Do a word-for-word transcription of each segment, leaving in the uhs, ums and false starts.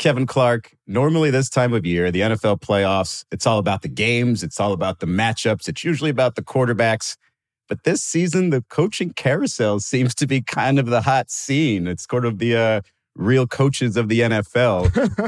Kevin Clark, normally this time of year, the N F L playoffs, it's all about the games. It's all about the matchups. It's usually about the quarterbacks. But this season, the coaching carousel seems to be kind of the hot scene. It's sort of the uh, real coaches of the N F L.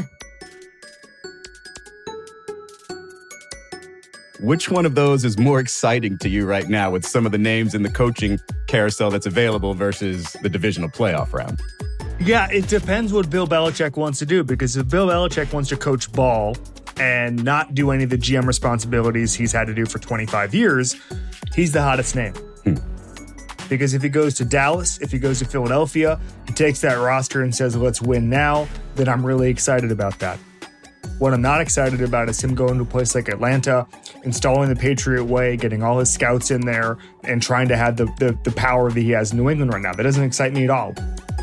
Which one of those is more exciting to you right now with some of the names in the coaching carousel that's available versus the divisional playoff round? Yeah, it depends what Bill Belichick wants to do, because if Bill Belichick wants to coach ball and not do any of the G M responsibilities he's had to do for twenty-five years, he's the hottest name. Hmm. Because if he goes to Dallas, if he goes to Philadelphia, he takes that roster and says, let's win now, then I'm really excited about that. What I'm not excited about is him going to a place like Atlanta, installing the Patriot way, getting all his scouts in there, and trying to have the, the, the power that he has in New England right now. That doesn't excite me at all.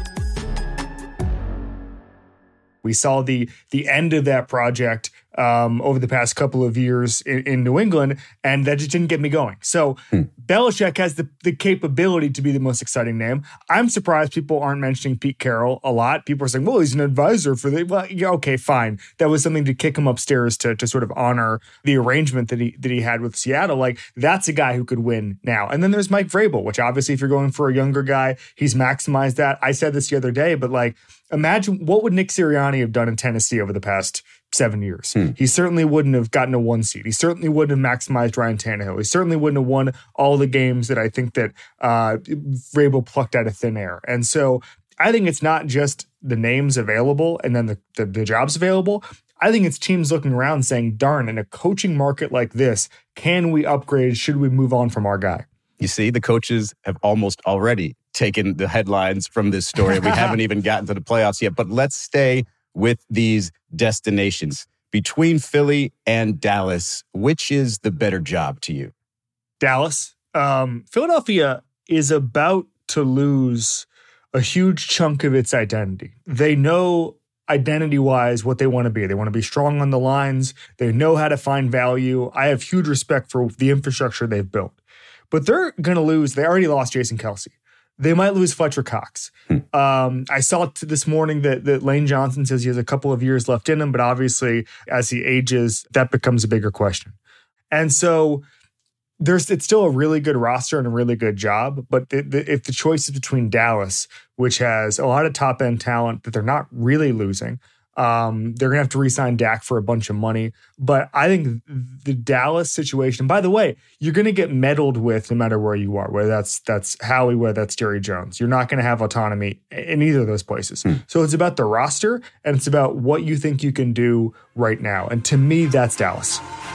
We saw the the end of that project um, over the past couple of years in, in New England, and that just didn't get me going. So hmm. Belichick has the, the capability to be the most exciting name. I'm surprised people aren't mentioning Pete Carroll a lot. People are saying, well, he's an advisor for the... Well, yeah, okay, fine. That was something to kick him upstairs to, to sort of honor the arrangement that he that he had with Seattle. Like, that's a guy who could win now. And then there's Mike Vrabel, which obviously if you're going for a younger guy, he's maximized that. I said this the other day, but like, imagine what would Nick Sirianni have done in Tennessee over the past seven years. Hmm. He certainly wouldn't have gotten a one seed. He certainly wouldn't have maximized Ryan Tannehill. He certainly wouldn't have won all the games that I think that uh, Vrabel plucked out of thin air. And so I think it's not just the names available and then the, the, the jobs available. I think it's teams looking around saying, darn, in a coaching market like this, can we upgrade? Should we move on from our guy? You see, the coaches have almost already taken the headlines from this story. We haven't even gotten to the playoffs yet, but let's stay with these destinations. Between Philly and Dallas, which is the better job to you? Dallas. Um, Philadelphia is about to lose a huge chunk of its identity. They know identity-wise what they want to be. They want to be strong on the lines. They know how to find value. I have huge respect for the infrastructure they've built. But they're going to lose. They already lost Jason Kelce. They might lose Fletcher Cox. Hmm. Um, I saw t- this morning that, that Lane Johnson says he has a couple of years left in him, but obviously as he ages, that becomes a bigger question. And so there's it's still a really good roster and a really good job, but the, the, if the choice is between Dallas, which has a lot of top-end talent that they're not really losing, Um, they're going to have to re-sign Dak for a bunch of money. But I think the Dallas situation, by the way, you're going to get meddled with no matter where you are, whether that's that's Howie, whether that's Jerry Jones. You're not going to have autonomy in either of those places. Hmm. So it's about the roster, and it's about what you think you can do right now. And to me, that's Dallas.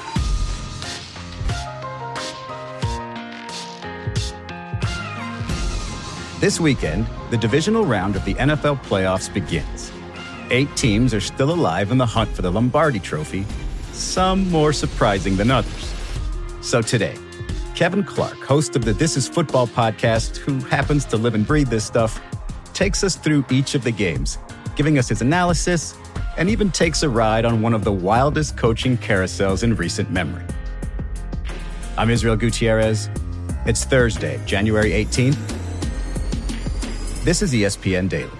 This weekend, the divisional round of the N F L playoffs begins. Eight teams are still alive in the hunt for the Lombardi Trophy, some more surprising than others. So today, Kevin Clark, host of the This Is Football podcast, who happens to live and breathe this stuff, takes us through each of the games, giving us his analysis, and even takes a ride on one of the wildest coaching carousels in recent memory. I'm Israel Gutierrez. It's Thursday, January eighteenth. This is E S P N Daily.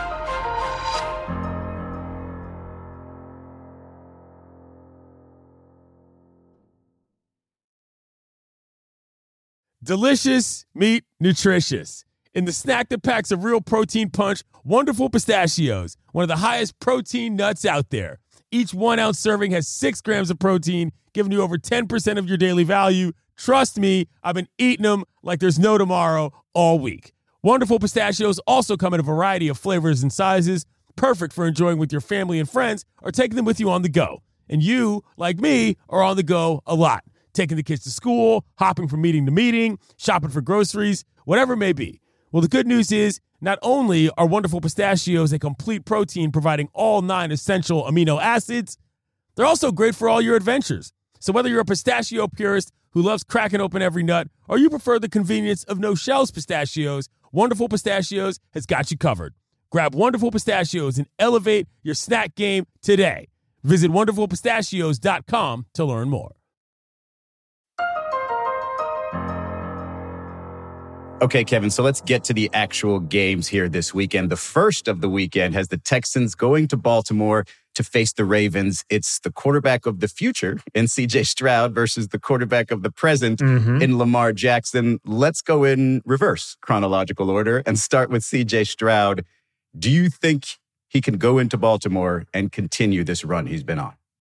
Delicious meat, nutritious. In the snack that packs a real protein punch, Wonderful Pistachios, one of the highest protein nuts out there. Each one-ounce serving has six grams of protein, giving you over ten percent of your daily value. Trust me, I've been eating them like there's no tomorrow all week. Wonderful Pistachios also come in a variety of flavors and sizes, perfect for enjoying with your family and friends or taking them with you on the go. And you, like me, are on the go a lot. Taking the kids to school, hopping from meeting to meeting, shopping for groceries, whatever it may be. Well, the good news is not only are Wonderful Pistachios a complete protein providing all nine essential amino acids, they're also great for all your adventures. So whether you're a pistachio purist who loves cracking open every nut or you prefer the convenience of no-shells pistachios, Wonderful Pistachios has got you covered. Grab Wonderful Pistachios and elevate your snack game today. Visit wonderful pistachios dot com to learn more. Okay, Kevin, so let's get to the actual games here this weekend. The first of the weekend has the Texans going to Baltimore to face the Ravens. It's the quarterback of the future in C J Stroud versus the quarterback of the present mm-hmm. in Lamar Jackson. Let's go in reverse chronological order and start with C J Stroud. Do you think he can go into Baltimore and continue this run he's been on?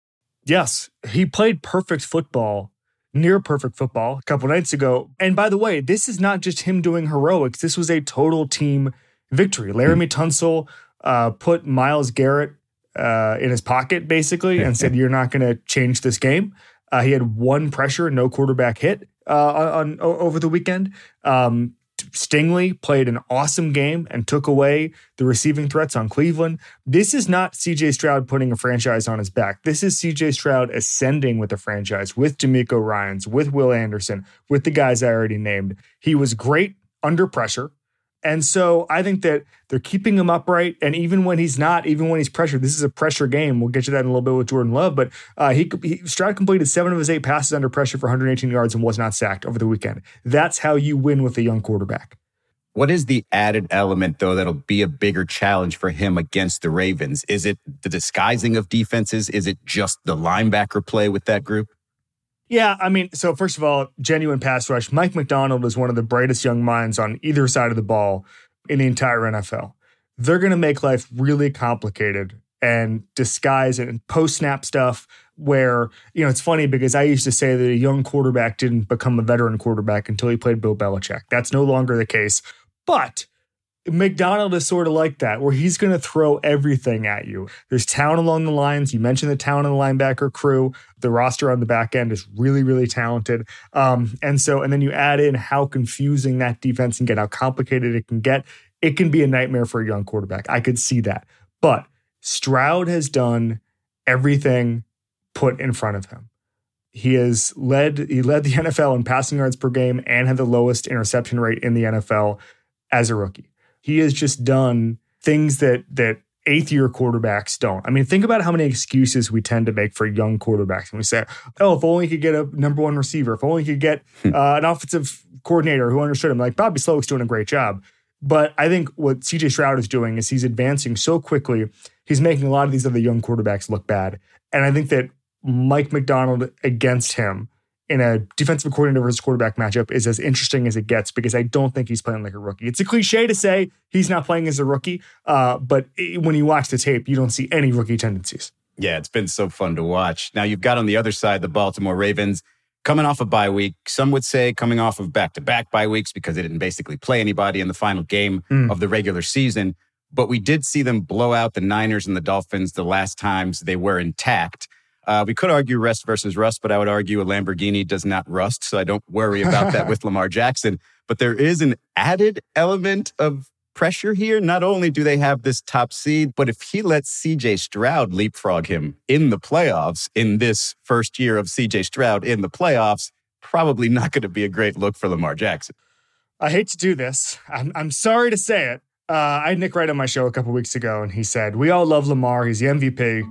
Yes, he played perfect football. Near perfect football a couple nights ago. And by the way, this is not just him doing heroics. This was a total team victory. Laramie Tunsil uh, put Myles Garrett uh, in his pocket, basically, and said, you're not going to change this game. Uh, he had one pressure, no quarterback hit uh, on, on over the weekend. Um, Stingley played an awesome game and took away the receiving threats on Cleveland. This is not C J Stroud putting a franchise on his back. This is C J Stroud ascending with the franchise, with D'Amico Ryans, with Will Anderson, with the guys I already named. He was great under pressure. And so I think that they're keeping him upright. And even when he's not, even when he's pressured, this is a pressure game. We'll get to that in a little bit with Jordan Love. But uh, he, he Stroud completed seven of his eight passes under pressure for one hundred eighteen yards and was not sacked over the weekend. That's how you win with a young quarterback. What is the added element, though, that'll be a bigger challenge for him against the Ravens? Is it the disguising of defenses? Is it just the linebacker play with that group? Yeah, I mean, so first of all, genuine pass rush. Mike McDonald is one of the brightest young minds on either side of the ball in the entire N F L. They're going to make life really complicated and disguise it and post-snap stuff where, you know, it's funny because I used to say that a young quarterback didn't become a veteran quarterback until he played Bill Belichick. That's no longer the case. But McDonald is sort of like that, where he's going to throw everything at you. There's talent along the lines. You mentioned the talent in the linebacker crew. The roster on the back end is really, really talented. Um, and so, and then you add in how confusing that defense can get, how complicated it can get. It can be a nightmare for a young quarterback. I could see that. But Stroud has done everything put in front of him. He has led, he led the N F L in passing yards per game and had the lowest interception rate in the N F L as a rookie. He has just done things that that eighth-year quarterbacks don't. I mean, think about how many excuses we tend to make for young quarterbacks. And we say, oh, if only he could get a number one receiver, if only he could get uh, an offensive coordinator who understood him. Like, Bobby Slowick's doing a great job. But I think what C J Stroud is doing is he's advancing so quickly, he's making a lot of these other young quarterbacks look bad. And I think that Mike McDonald against him in a defensive coordinator versus quarterback matchup is as interesting as it gets because I don't think he's playing like a rookie. It's a cliche to say he's not playing as a rookie, uh, but it, when you watch the tape, you don't see any rookie tendencies. Yeah, it's been so fun to watch. Now, you've got on the other side the Baltimore Ravens coming off a bye week. Some would say coming off of back-to-back bye weeks because they didn't basically play anybody in the final game mm. of the regular season. But we did see them blow out the Niners and the Dolphins the last times they were intact. Uh, we could argue rest versus rust, but I would argue a Lamborghini does not rust, so I don't worry about that with Lamar Jackson. But there is an added element of pressure here. Not only do they have this top seed, but if he lets C J Stroud leapfrog him in the playoffs, in this first year of C J Stroud in the playoffs, probably not going to be a great look for Lamar Jackson. I hate to do this. I'm, I'm sorry to say it. Uh, I had Nick Wright on my show a couple weeks ago, and he said, we all love Lamar. He's the M V P.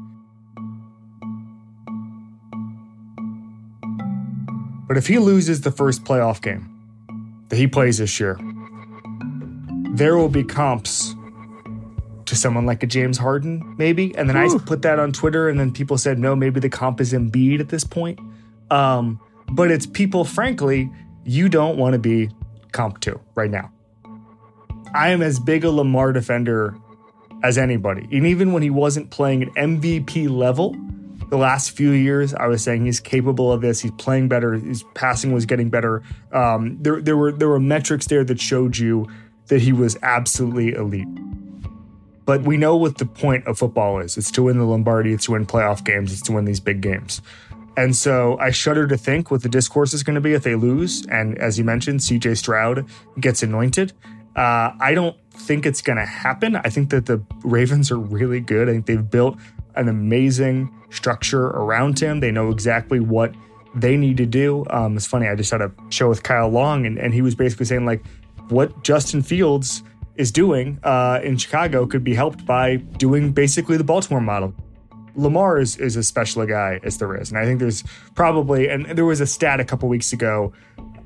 But if he loses the first playoff game that he plays this year, there will be comps to someone like a James Harden, maybe. And then Ooh. I put that on Twitter, and then people said, no, maybe the comp is Embiid at this point. Um, but it's people, frankly, you don't want to be comp to right now. I am as big a Lamar defender as anybody. And even when he wasn't playing at M V P level, the last few years, I was saying he's capable of this. He's playing better. His passing was getting better. Um, there, there were there were metrics there that showed you that he was absolutely elite. But we know what the point of football is. It's to win the Lombardi. It's to win playoff games. It's to win these big games. And so I shudder to think what the discourse is going to be if they lose. And as you mentioned, C J Stroud gets anointed. Uh, I don't think it's going to happen. I think that the Ravens are really good. I think they've built an amazing structure around him. They know exactly what they need to do. Um, it's funny, I just had a show with Kyle Long, and, and he was basically saying, like, what Justin Fields is doing uh, in Chicago could be helped by doing basically the Baltimore model. Lamar is, is as special a guy as there is. And I think there's probably, and there was a stat a couple weeks ago,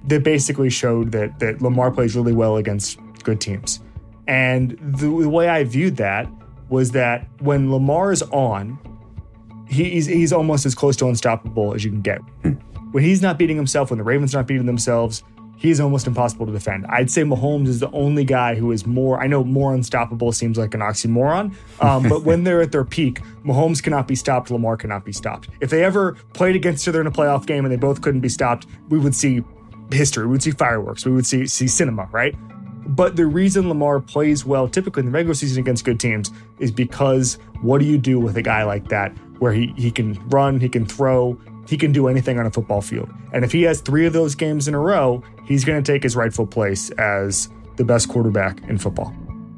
that basically showed that that Lamar plays really well against good teams. And the, the way I viewed that was that when Lamar is on, he's he's almost as close to unstoppable as you can get. When he's not beating himself, when the Ravens are not beating themselves, he's almost impossible to defend. I'd say Mahomes is the only guy who is more, I know more unstoppable seems like an oxymoron, um, but when they're at their peak, Mahomes cannot be stopped, Lamar cannot be stopped. If they ever played against each other in a playoff game and they both couldn't be stopped, we would see history, we would see fireworks, we would see, see cinema, right? But the reason Lamar plays well typically in the regular season against good teams is because what do you do with a guy like that where he, he can run, he can throw, he can do anything on a football field. And if he has three of those games in a row, he's going to take his rightful place as the best quarterback in football.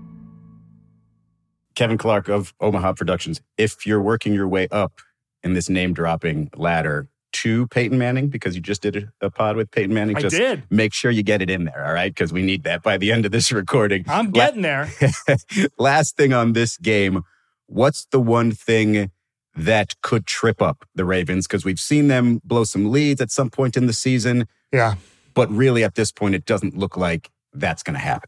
Kevin Clark of Omaha Productions, if you're working your way up in this name-dropping ladder to Peyton Manning, because you just did a pod with Peyton Manning, I just did. Make sure you get it in there, all right? Because we need that by the end of this recording. I'm getting there. Last thing on this game, what's the one thing that could trip up the Ravens? Because we've seen them blow some leads at some point in the season. Yeah. But really, at this point, it doesn't look like that's going to happen.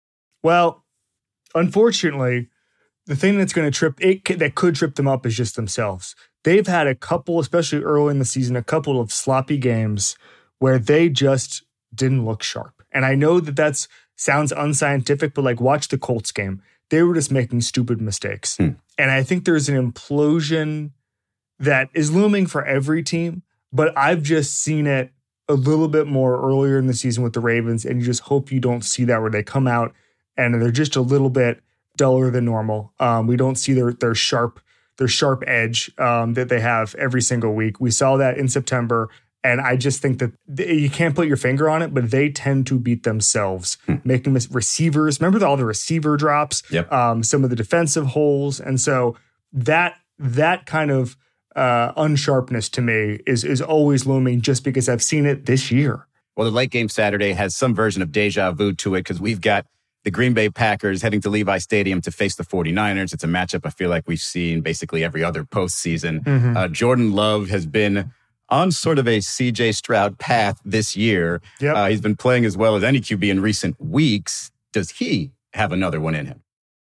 Well, unfortunately, the thing that's going to trip, it that could trip them up is just themselves. They've had a couple, especially early in the season, a couple of sloppy games where they just didn't look sharp. And I know that that sounds unscientific, but like watch the Colts game. They were just making stupid mistakes. Hmm. And I think there's an implosion that is looming for every team, but I've just seen it a little bit more earlier in the season with the Ravens, and you just hope you don't see that where they come out and they're just a little bit duller than normal. Um, we don't see their their sharp their sharp edge um, that they have every single week. We saw that in September, and I just think that they, you can't put your finger on it, but they tend to beat themselves, hmm. making mis- receivers. Remember all the receiver drops, yep. um, some of the defensive holes, and so that that kind of uh, unsharpness to me is is always looming, just because I've seen it this year. Well, the late game Saturday has some version of deja vu to it, because we've got the Green Bay Packers heading to Levi Stadium to face the 49ers. It's a matchup I feel like we've seen basically every other postseason. Mm-hmm. Uh, Jordan Love has been on sort of a C J Stroud path this year. Yep. Uh, he's been playing as well as any Q B in recent weeks. Does he have another one in him?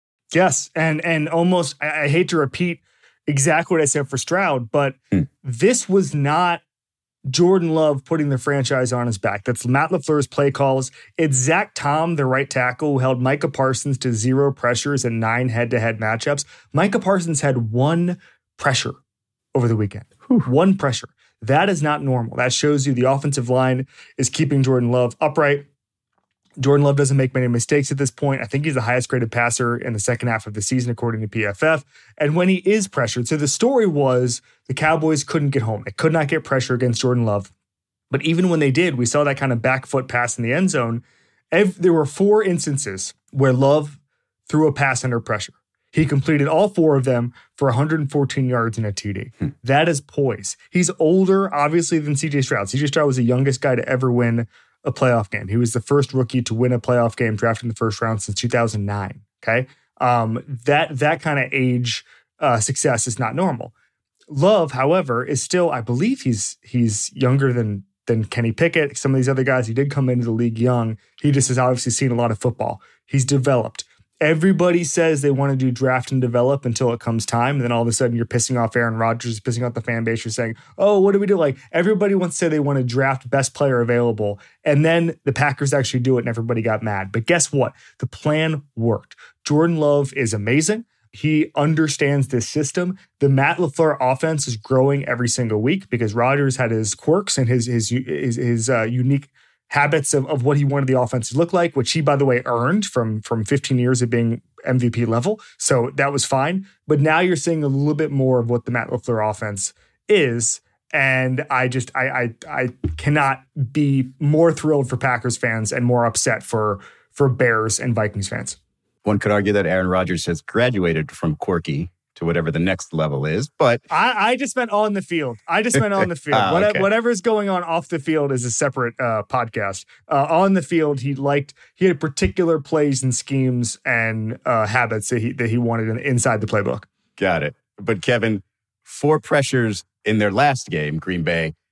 Yes, and and almost, I, I hate to repeat exactly what I said for Stroud, but hmm. this was not Jordan Love putting the franchise on his back. That's Matt LaFleur's play calls. It's Zach Tom, the right tackle, who held Micah Parsons to zero pressures and nine head-to-head matchups. Micah Parsons had one pressure over the weekend. Whew. One pressure. That is not normal. That shows you the offensive line is keeping Jordan Love upright. Jordan Love doesn't make many mistakes at this point. I think he's the highest graded passer in the second half of the season, according to P F F. And when he is pressured, so the story was the Cowboys couldn't get home. They could not get pressure against Jordan Love. But even when they did, we saw that kind of back foot pass in the end zone. There were four instances where Love threw a pass under pressure. He completed all four of them for one hundred fourteen yards and a T D. Hmm. That is poise. He's older, obviously, than C J Stroud. C J Stroud was the youngest guy to ever win a playoff game. He was the first rookie to win a playoff game drafted in the first round since two thousand nine. Okay. Um, that, that kind of age uh, success is not normal. Love, however, is still, I believe he's, he's younger than, than Kenny Pickett. Some of these other guys, he did come into the league young. He just has obviously seen a lot of football. He's developed. Everybody says they want to do draft and develop until it comes time. And then all of a sudden you're pissing off Aaron Rodgers, pissing off the fan base. You're saying, oh, what do we do? Like everybody wants to say they want to draft best player available. And then the Packers actually do it and everybody got mad. But guess what? The plan worked. Jordan Love is amazing. He understands this system. The Matt LaFleur offense is growing every single week because Rodgers had his quirks and his, his, his, his uh, unique habits of, of what he wanted the offense to look like, which he, by the way, earned from, from fifteen years of being M V P level. So that was fine. But now you're seeing a little bit more of what the Matt LaFleur offense is. And I just, I, I, I cannot be more thrilled for Packers fans and more upset for, for Bears and Vikings fans. One could argue that Aaron Rodgers has graduated from quirky to whatever the next level is, but I, I just meant on the field. I just meant on the field. ah, What, okay. Whatever's going on off the field is a separate uh, podcast. Uh, on the field, he liked he had particular plays and schemes and uh, habits that he that he wanted in, inside the playbook. Got it. But Kevin, four pressures in their last game, Green Bay,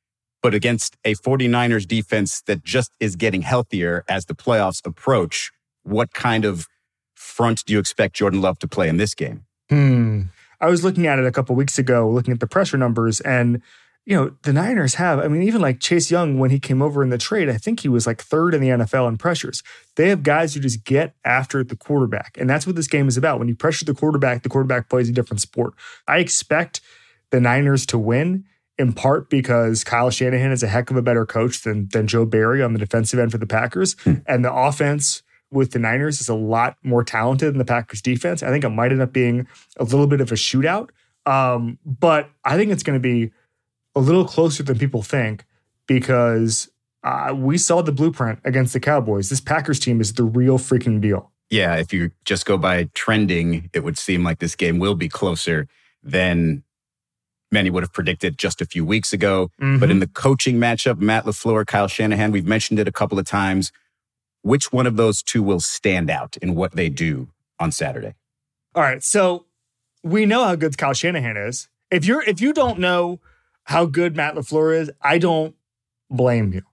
But against a 49ers defense that just is getting healthier as the playoffs approach, what kind of front do you expect Jordan Love to play in this game? Hmm. I was looking at it a couple weeks ago, looking at the pressure numbers, and you know, the Niners have, I mean, even like Chase Young, when he came over in the trade, I think he was like third in the N F L in pressures. They have guys who just get after the quarterback. And that's what this game is about. When you pressure the quarterback, the quarterback plays a different sport. I expect the Niners to win, in part because Kyle Shanahan is a heck of a better coach than, than Joe Barry on the defensive end for the Packers. Hmm. And the offense with the Niners is a lot more talented than the Packers defense. I think it might end up being a little bit of a shootout. Um, but I think it's going to be a little closer than people think, because uh, we saw the blueprint against the Cowboys. This Packers team is the real freaking deal. Yeah, if you just go by trending, it would seem like this game will be closer than many would have predicted just a few weeks ago. Mm-hmm. But in the coaching matchup, Matt LaFleur, Kyle Shanahan, we've mentioned it a couple of times. Which one of those two will stand out in what they do on Saturday? All right, so we know how good Kyle Shanahan is. If you're if you don't know how good Matt LaFleur is, I don't blame you.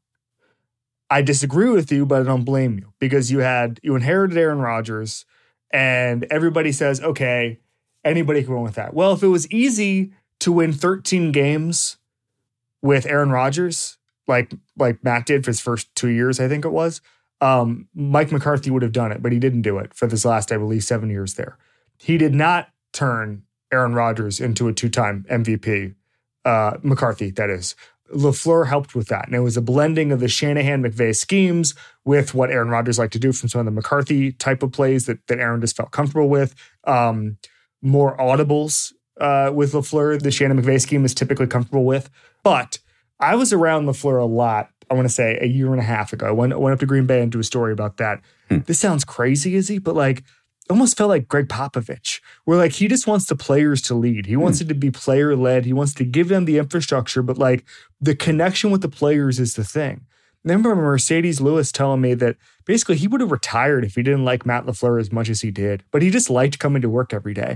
I disagree with you, but I don't blame you, because you had you inherited Aaron Rodgers, and everybody says, okay, anybody can win with that. Well, if it was easy to win thirteen games with Aaron Rodgers, like like Matt did for his first two years, I think it was, um, Mike McCarthy would have done it, but he didn't do it for this last, I believe, seven years there. He did not turn Aaron Rodgers into a two-time M V P. Uh, McCarthy, that is. LaFleur helped with that. And it was a blending of the Shanahan-McVay schemes with what Aaron Rodgers liked to do from some of the McCarthy type of plays that, that Aaron just felt comfortable with. Um, more audibles uh, with LaFleur. The Shanahan-McVay scheme is typically comfortable with. But I was around LaFleur a lot, I want to say, a year and a half ago. I went, went up to Green Bay and do a story about that. Hmm. This sounds crazy, Izzy, but like, almost felt like Greg Popovich, where like he just wants the players to lead. He wants mm. it to be player led. He wants to give them the infrastructure, but like the connection with the players is the thing. I remember Mercedes Lewis telling me that basically he would have retired if he didn't like Matt LaFleur as much as he did, but he just liked coming to work every day.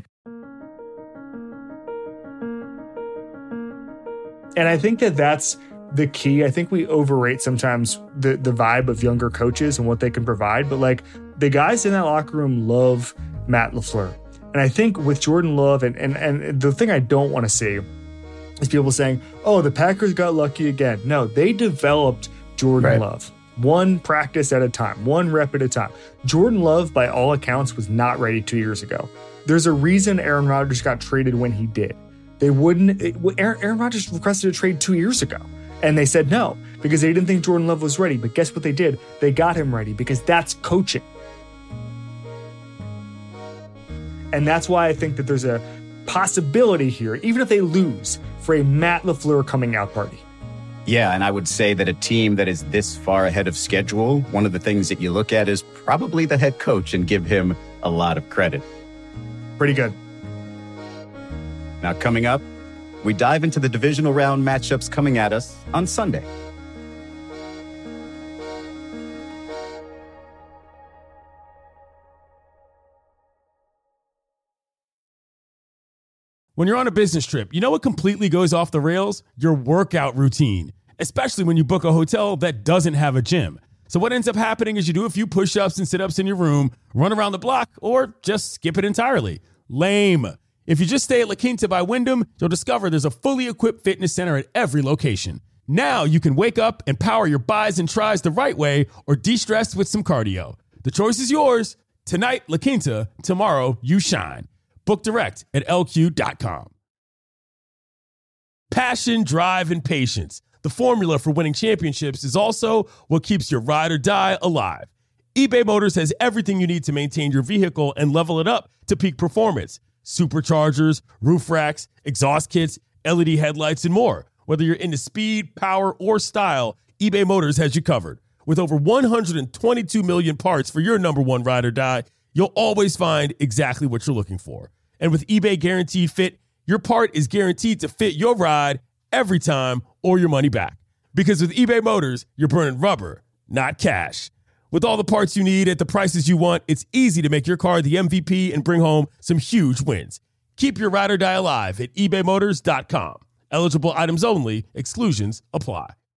And I think that that's the key. I think we overrate sometimes the, the vibe of younger coaches and what they can provide, but like the guys in that locker room love Matt LaFleur. And I think with Jordan Love, and, and, and the thing I don't want to see is people saying, oh, the Packers got lucky again. No, they developed Jordan right. Love. One practice at a time, one rep at a time. Jordan Love, by all accounts, was not ready two years ago. There's a reason Aaron Rodgers got traded when he did. They wouldn't, it, Aaron, Aaron Rodgers requested a trade two years ago. And they said no, because they didn't think Jordan Love was ready. But guess what they did? They got him ready, because that's coaching. And that's why I think that there's a possibility here, even if they lose, for a Matt LaFleur coming out party. Yeah, and I would say that a team that is this far ahead of schedule, one of the things that you look at is probably the head coach and give him a lot of credit. Pretty good. Now coming up, we dive into the divisional round matchups coming at us on Sunday. When you're on a business trip, you know what completely goes off the rails? Your workout routine, especially when you book a hotel that doesn't have a gym. So what ends up happening is you do a few push-ups and sit-ups in your room, run around the block, or just skip it entirely. Lame. If you just stay at La Quinta by Wyndham, you'll discover there's a fully equipped fitness center at every location. Now you can wake up and power your buys and tries the right way, or de-stress with some cardio. The choice is yours. Tonight, La Quinta. Tomorrow, you shine. Book direct at L Q dot com. Passion, drive, and patience. The formula for winning championships is also what keeps your ride or die alive. eBay Motors has everything you need to maintain your vehicle and level it up to peak performance. Superchargers, roof racks, exhaust kits, L E D headlights, and more. Whether you're into speed, power, or style, eBay Motors has you covered. With over one hundred twenty-two million parts for your number one ride or die, you'll always find exactly what you're looking for. And with eBay Guaranteed Fit, your part is guaranteed to fit your ride every time or your money back. Because with eBay Motors, you're burning rubber, not cash. With all the parts you need at the prices you want, it's easy to make your car the M V P and bring home some huge wins. Keep your ride or die alive at ebay motors dot com. Eligible items only. Exclusions apply.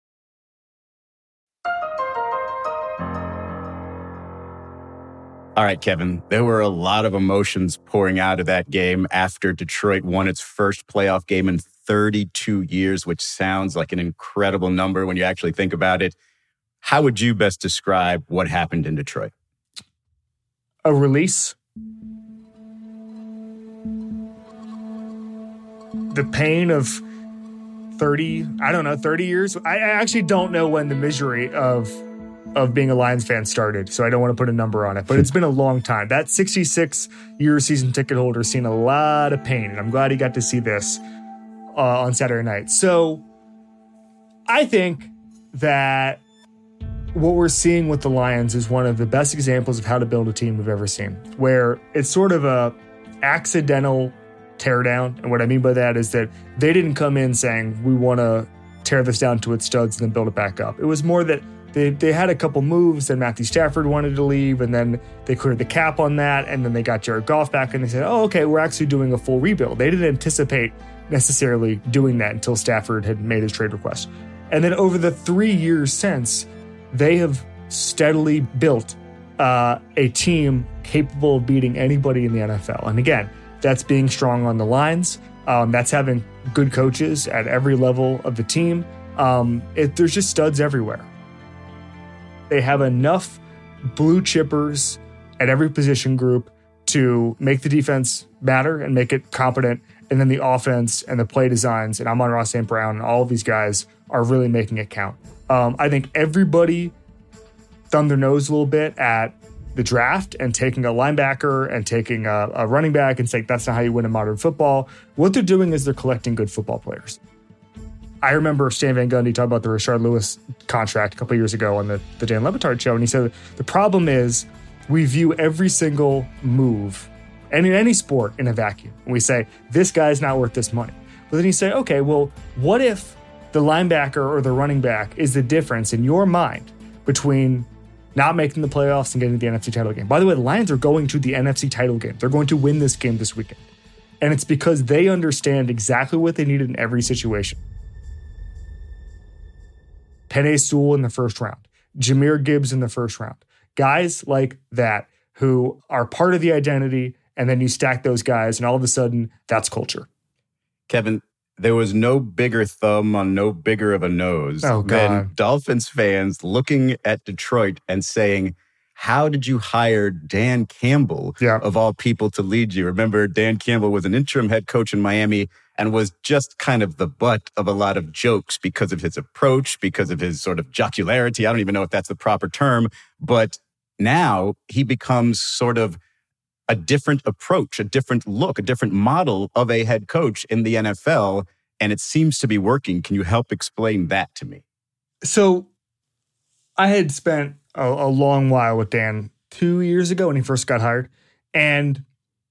All right, Kevin, there were a lot of emotions pouring out of that game after Detroit won its first playoff game in thirty-two years, which sounds like an incredible number when you actually think about it. How would you best describe what happened in Detroit? A release. The pain of thirty, I don't know, thirty years. I actually don't know when the misery of of being a Lions fan started, so I don't want to put a number on it, but it's been a long time. That sixty-six-year season ticket holder has seen a lot of pain, and I'm glad he got to see this uh, on Saturday night. So I think that what we're seeing with the Lions is one of the best examples of how to build a team we've ever seen, where it's sort of a accidental teardown. And what I mean by that is that they didn't come in saying, we want to tear this down to its studs and then build it back up. It was more that They they had a couple moves, and Matthew Stafford wanted to leave, and then they cleared the cap on that, and then they got Jared Goff back, and they said, oh, okay, we're actually doing a full rebuild. They didn't anticipate necessarily doing that until Stafford had made his trade request. And then over the three years since, they have steadily built uh, a team capable of beating anybody in the N F L. And again, that's being strong on the lines. Um, that's having good coaches at every level of the team. Um, it, there's just studs everywhere. They have enough blue chippers at every position group to make the defense matter and make it competent. And then the offense and the play designs and Amon-Ra Saint Brown and all of these guys are really making it count. Um, I think everybody thumbed their nose a little bit at the draft and taking a linebacker and taking a, a running back and saying that's not how you win in modern football. What they're doing is they're collecting good football players. I remember Stan Van Gundy talking about the Rashard Lewis contract a couple of years ago on the, the Dan Le Batard show, and he said the problem is we view every single move, and in any sport, in a vacuum. And we say, this guy's not worth this money. But then you say, okay, well, what if the linebacker or the running back is the difference in your mind between not making the playoffs and getting to the N F C title game? By the way, the Lions are going to the N F C title game. They're going to win this game this weekend. And it's because they understand exactly what they need in every situation. Penei Sewell in the first round, Jahmyr Gibbs in the first round, guys like that who are part of the identity, and then you stack those guys, and all of a sudden, that's culture. Kevin, there was no bigger thumb on no bigger of a nose oh, than Dolphins fans looking at Detroit and saying, how did you hire Dan Campbell, yeah. of all people, to lead you? Remember, Dan Campbell was an interim head coach in Miami and was just kind of the butt of a lot of jokes because of his approach, because of his sort of jocularity. I don't even know if that's the proper term, but now he becomes sort of a different approach, a different look, a different model of a head coach in the N F L, and it seems to be working. Can you help explain that to me? So I had spent a, a long while with Dan two years ago when he first got hired, and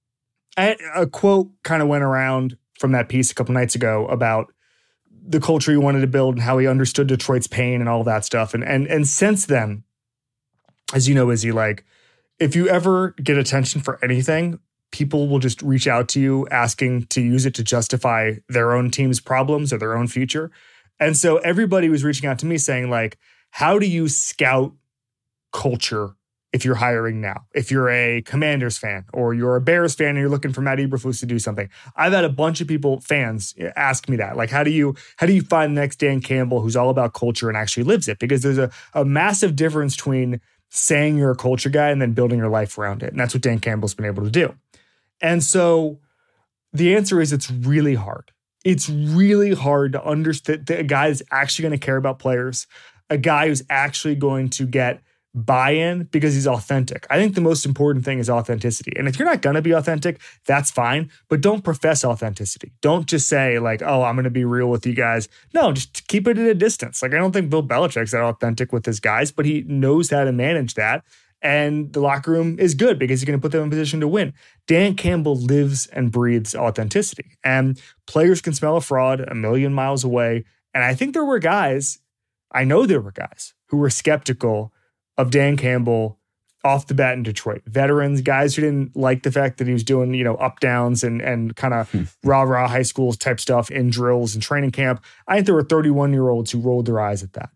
I, a quote kind of went around from that piece a couple nights ago about the culture he wanted to build and how he understood Detroit's pain and all that stuff. And and and since then, as you know, Izzy, like, if you ever get attention for anything, people will just reach out to you asking to use it to justify their own team's problems or their own future. And so everybody was reaching out to me saying, like, how do you scout culture if you're hiring now? If you're a Commanders fan or you're a Bears fan and you're looking for Matt Eberflus to do something. I've had a bunch of people, fans, ask me that. Like, how do you how do you find the next Dan Campbell who's all about culture and actually lives it? Because there's a, a massive difference between saying you're a culture guy and then building your life around it. And that's what Dan Campbell's been able to do. And so the answer is it's really hard. It's really hard to understand a guy that's actually going to care about players, a guy who's actually going to get buy-in because he's authentic. I think the most important thing is authenticity. And if you're not going to be authentic, that's fine, but don't profess authenticity. Don't just say like, oh, I'm going to be real with you guys. No, just keep it at a distance. Like, I don't think Bill Belichick's that authentic with his guys, but he knows how to manage that. And the locker room is good because he's going to put them in position to win. Dan Campbell lives and breathes authenticity. And players can smell a fraud a million miles away. And I think there were guys, I know there were guys who were skeptical of Dan Campbell off the bat in Detroit. Veterans, guys who didn't like the fact that he was doing, you know, up downs and and kind of rah-rah high school type stuff in drills and training camp. I think there were thirty-one-year-olds who rolled their eyes at that.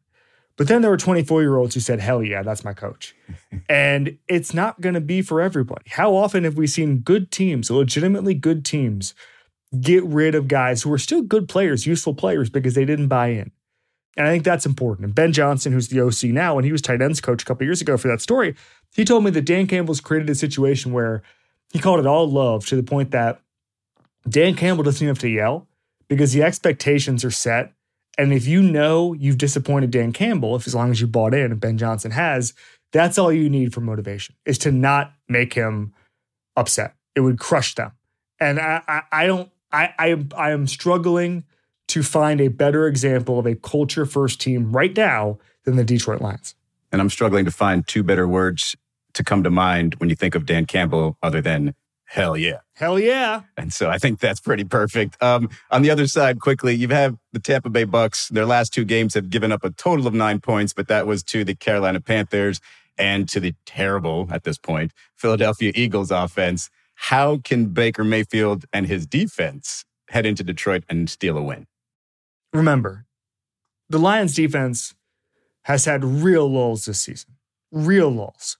But then there were twenty-four-year-olds who said, hell yeah, that's my coach. And it's not going to be for everybody. How often have we seen good teams, legitimately good teams, get rid of guys who are still good players, useful players, because they didn't buy in? And I think that's important. And Ben Johnson, who's the O C now, and he was tight ends coach a couple years ago for that story, he told me that Dan Campbell's created a situation where he called it all love, to the point that Dan Campbell doesn't even have to yell because the expectations are set. And if you know you've disappointed Dan Campbell, if as long as you bought in, and Ben Johnson has, that's all you need for motivation, is to not make him upset. It would crush them. And I, I, I don't, I, I, I am struggling to find a better example of a culture-first team right now than the Detroit Lions. And I'm struggling to find two better words to come to mind when you think of Dan Campbell other than hell yeah. Hell yeah. And so I think that's pretty perfect. Um, on the other side, quickly, you have the Tampa Bay Bucks. Their last two games have given up a total of nine points, but that was to the Carolina Panthers and to the terrible, at this point, Philadelphia Eagles offense. How can Baker Mayfield and his defense head into Detroit and steal a win? Remember, the Lions defense has had real lulls this season. Real lulls.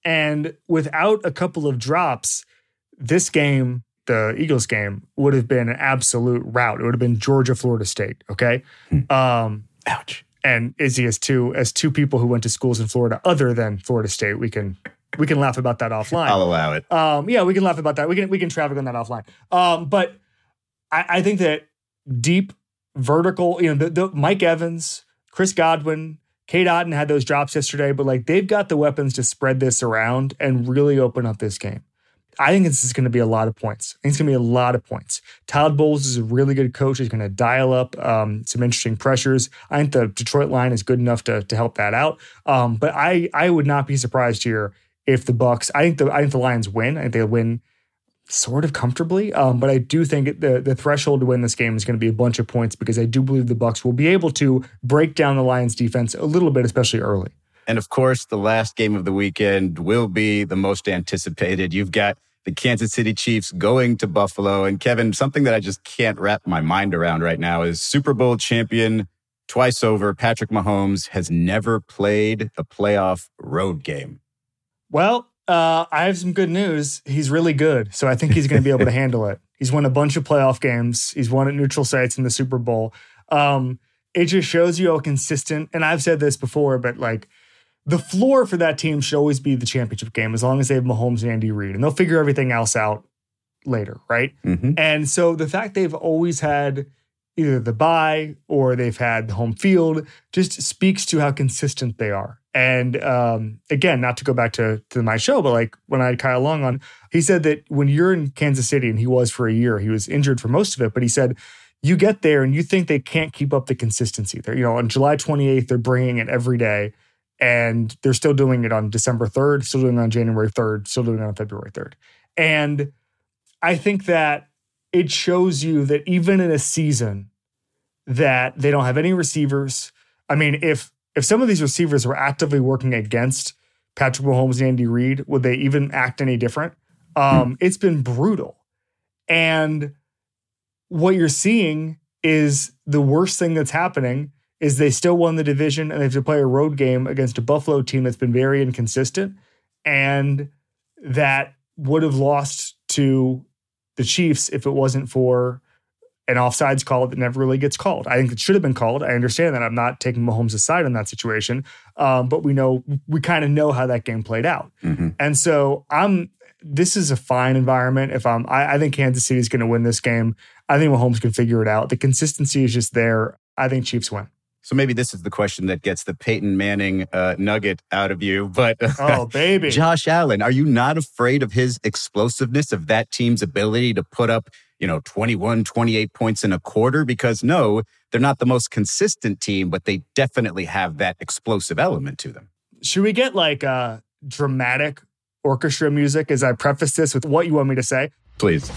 And without a couple of drops, this game, the Eagles game, would have been an absolute rout. It would have been Georgia, Florida State, okay? Hmm. Um, Ouch. And Izzy, as two, as two people who went to schools in Florida other than Florida State, we can we can laugh about that offline. I'll allow it. Um, yeah, we can laugh about that. We can we can traffic on that offline. Um, but I, I think that deep, vertical, you know, the, the Mike Evans, Chris Godwin, Cade Otton had those drops yesterday, but like they've got the weapons to spread this around and really open up this game. I think this is going to be a lot of points. I think it's going to be a lot of points. Todd Bowles is a really good coach. He's going to dial up um, some interesting pressures. I think the Detroit line is good enough to, to help that out. Um, but I I would not be surprised here if the Bucks. I think the I think the Lions win. I think they win sort of comfortably. Um, but I do think the the threshold to win this game is going to be a bunch of points, because I do believe the Bucks will be able to break down the Lions defense a little bit, especially early. And of course, the last game of the weekend will be the most anticipated. You've got the Kansas City Chiefs going to Buffalo. And Kevin, something that I just can't wrap my mind around right now is Super Bowl champion twice over, Patrick Mahomes, has never played a playoff road game. Well, uh, I have some good news. He's really good. So I think he's going to be able to handle it. He's won a bunch of playoff games. He's won at neutral sites in the Super Bowl. Um, it just shows you how consistent, and I've said this before, but like, the floor for that team should always be the championship game, as long as they have Mahomes and Andy Reid, and they'll figure everything else out later, right? Mm-hmm. And so the fact they've always had either the bye or they've had the home field just speaks to how consistent they are. And um, again, not to go back to, to my show, but like when I had Kyle Long on, he said that when you're in Kansas City, and he was for a year, he was injured for most of it, but he said, you get there and you think they can't keep up the consistency. They're, you know, on July twenty-eighth, they're bringing it every day. And they're still doing it on December third, still doing it on January third, still doing it on February third. And I think that it shows you that even in a season that they don't have any receivers. I mean, if if some of these receivers were actively working against Patrick Mahomes and Andy Reid, would they even act any different? Um, it's been brutal. And what you're seeing is the worst thing that's happening is they still won the division, and they have to play a road game against a Buffalo team that's been very inconsistent, and that would have lost to the Chiefs if it wasn't for an offsides call that never really gets called. I think it should have been called. I understand that. I'm not taking Mahomes aside in that situation, um, but we know we kind of know how that game played out. Mm-hmm. And so I'm. This is a fine environment. If I'm, I, I think Kansas City is going to win this game. I think Mahomes can figure it out. The consistency is just there. I think Chiefs win. So maybe this is the question that gets the Peyton Manning uh, nugget out of you. But oh, baby. Josh Allen, are you not afraid of his explosiveness, of that team's ability to put up, you know, twenty-one, twenty-eight points in a quarter? Because no, they're not the most consistent team, but they definitely have that explosive element to them. Should we get like uh, dramatic orchestra music as I preface this with what you want me to say? Please.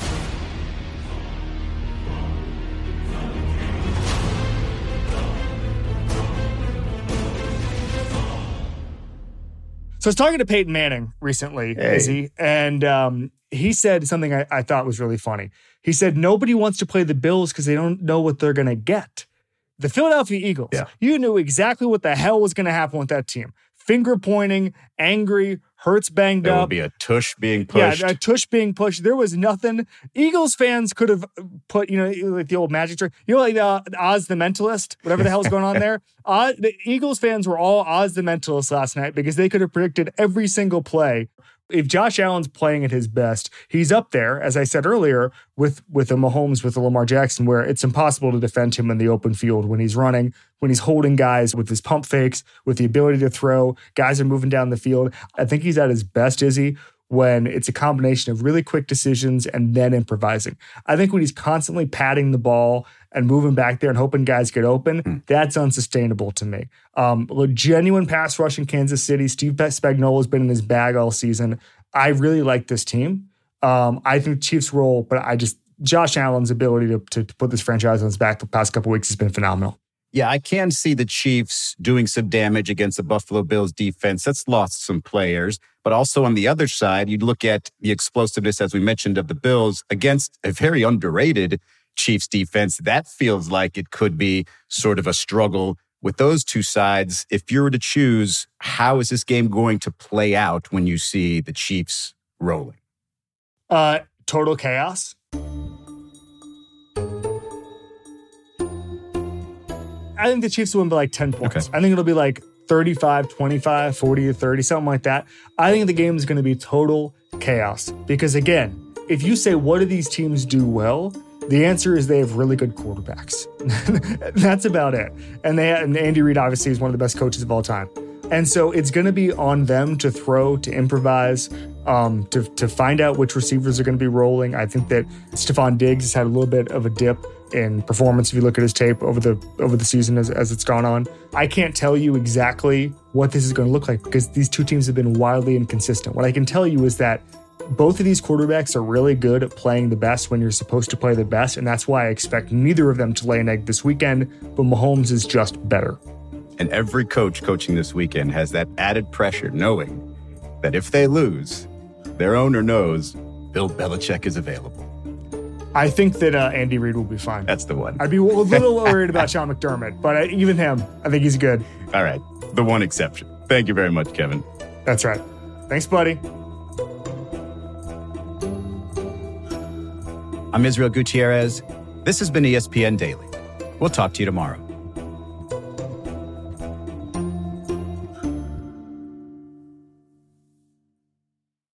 So I was talking to Peyton Manning recently, hey. Izzy, and um, he said something I, I thought was really funny. He said, nobody wants to play the Bills because they don't know what they're going to get. The Philadelphia Eagles, yeah. you knew exactly what the hell was going to happen with that team. Finger pointing, angry, Hurts banged there up. There will be a tush being pushed. Yeah, a tush being pushed. There was nothing. Eagles fans could have put, you know, like the old magic trick. You know, like uh, Oz the Mentalist, whatever the hell's going on there. Oz, the Eagles fans were all Oz the Mentalist last night because they could have predicted every single play. If Josh Allen's playing at his best, he's up there, as I said earlier, with with the Mahomes, with the Lamar Jackson, where it's impossible to defend him in the open field when he's running, when he's holding guys with his pump fakes, with the ability to throw. Guys are moving down the field. I think he's at his best, Izzy, when it's a combination of really quick decisions and then improvising. I think when he's constantly patting the ball and moving back there and hoping guys get open, mm. that's unsustainable to me. Um, genuine pass rush in Kansas City. Steve Spagnuolo's been in his bag all season. I really like this team. Um, I think Chiefs roll, but I just, Josh Allen's ability to, to, to put this franchise on his back the past couple of weeks has been phenomenal. Yeah, I can see the Chiefs doing some damage against the Buffalo Bills defense. That's lost some players. But also on the other side, you'd look at the explosiveness, as we mentioned, of the Bills against a very underrated Chiefs defense. That feels like it could be sort of a struggle with those two sides. If you were to choose, how is this game going to play out when you see the Chiefs rolling? Uh, total chaos. I think the Chiefs will win by like ten points. Okay. I think it'll be like thirty-five twenty-five, forty to thirty, something like that. I think the game is going to be total chaos. Because again, if you say, what do these teams do well? The answer is they have really good quarterbacks. That's about it. And they and Andy Reid obviously is one of the best coaches of all time. And so it's going to be on them to throw, to improvise, um, to, to find out which receivers are going to be rolling. I think that Stephon Diggs has had a little bit of a dip in performance if you look at his tape over the over the season as, as it's gone on. I can't tell you exactly what this is going to look like because these two teams have been wildly inconsistent. What I can tell you is that both of these quarterbacks are really good at playing the best when you're supposed to play the best, and that's why I expect neither of them to lay an egg this weekend, but Mahomes is just better. And every coach coaching this weekend has that added pressure knowing that if they lose, their owner knows Bill Belichick is available. I think that uh, Andy Reid will be fine. That's the one. I'd be a little worried about Sean McDermott, but uh, even him, I think he's good. All right. The one exception. Thank you very much, Kevin. That's right. Thanks, buddy. I'm Israel Gutierrez. This has been E S P N Daily. We'll talk to you tomorrow.